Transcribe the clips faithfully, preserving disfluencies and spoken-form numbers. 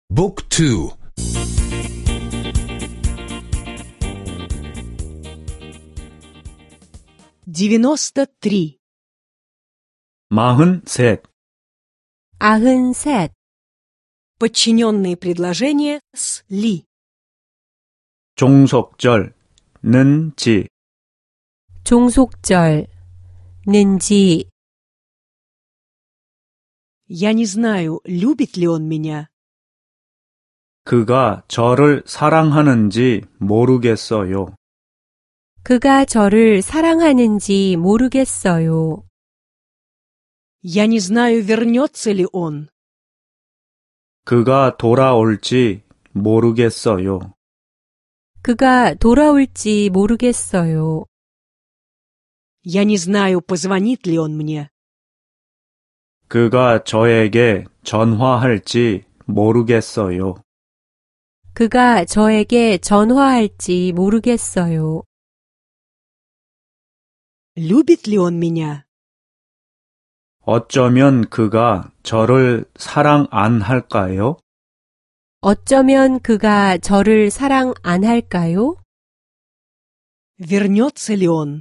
Book two. девяносто три. 마흔셋. 아흔셋. Подчиненные предложения с ли. 종속절, 는지. 종속절, 는지. Я не знаю, любит ли он меня. 그가 저를 사랑하는지 모르겠어요. 그가 저를 사랑하는지 모르겠어요. Я не знаю, вернется ли он. 그가 돌아올지 모르겠어요. 그가 돌아올지 모르겠어요. Я не знаю, позвонит ли он мне. 그가 저에게 전화할지 모르겠어요. 그가 저에게 전화할지 모르겠어요. Любит ли он меня? 어쩌면 그가 저를 사랑 안 할까요? 어쩌면 그가 저를 사랑 안 할까요? Вернется ли он?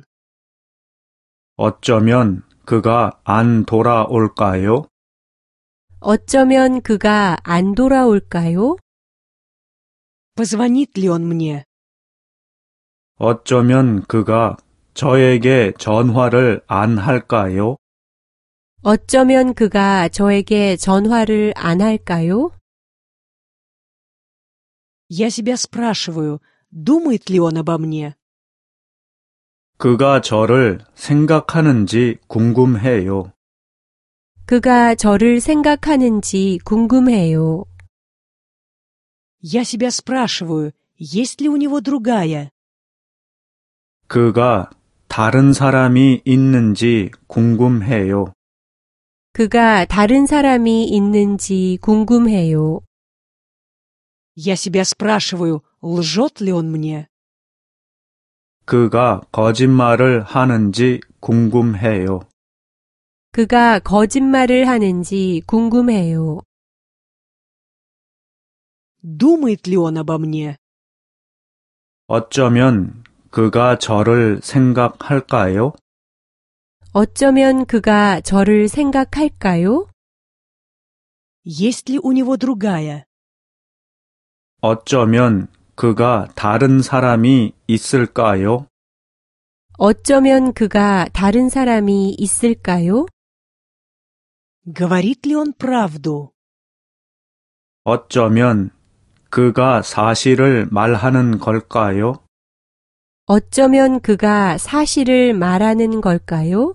어쩌면 그가 안 돌아올까요? 어쩌면 그가 안 돌아올까요? Позвонит ли он мне? 어쩌면 그가 저에게 전화를 안 할까요? 어쩌면 그가 저에게 전화를 안 할까요? Я себя спрашиваю, думает ли он обо мне? 그가 저를 생각하는지 궁금해요. 그가 저를 생각하는지 궁금해요. Я себя спрашиваю, есть ли у него другая? 그가 다른 사람이 있는지 궁금해요. 그가 다른 사람이 있는지 궁금해요. Я себя спрашиваю, лжет ли он мне? 그가 거짓말을 하는지 궁금해요. 그가 거짓말을 하는지 궁금해요. Думает ли он обо мне? 어쩌면 그가 저를 생각할까요? 어쩌면 그가 저를 생각할까요? Есть ли у него другая? 어쩌면 그가 다른 사람이 있을까요? 어쩌면 그가 다른 사람이 있을까요? Говорит ли он правду? 어쩌면 그가 사실을 말하는 걸까요? 어쩌면 그가 사실을 말하는 걸까요?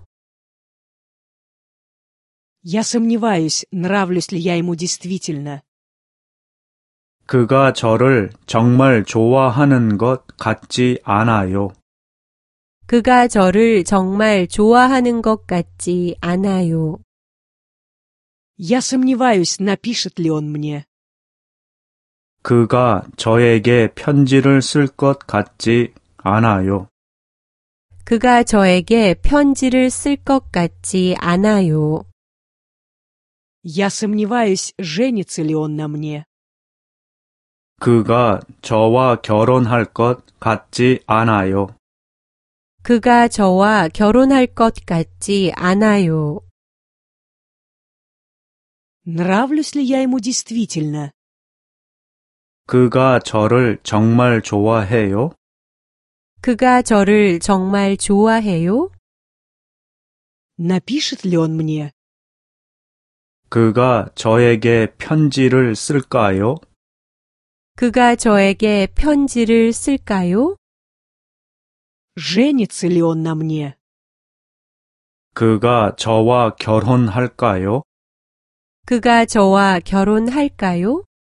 Я сомневаюсь, нравлюсь ли я ему действительно. 그가 저를 정말 좋아하는 것 같지 않아요. 그가 저를 정말 좋아하는 것 같지 않아요. Я сомневаюсь, напишет ли он мне. 그가 저에게 편지를 쓸 것 같지 않아요. 그가 저에게 편지를 쓸 것 같지 않아요. Я сомневаюсь, женится ли он на мне. 그가 저와 결혼할 것 같지 않아요. 그가 저와 결혼할 것 같지 않아요. Нравлюсь ли я ему действительно? 그가 저를 정말 좋아해요? 그가 저를 정말 좋아해요? Напишет ли он мне? 그가 저에게 편지를 쓸까요? 그가 저에게 편지를 쓸까요? Женится ли он на мне? 그가 저와 결혼할까요? 그가 저와 결혼할까요?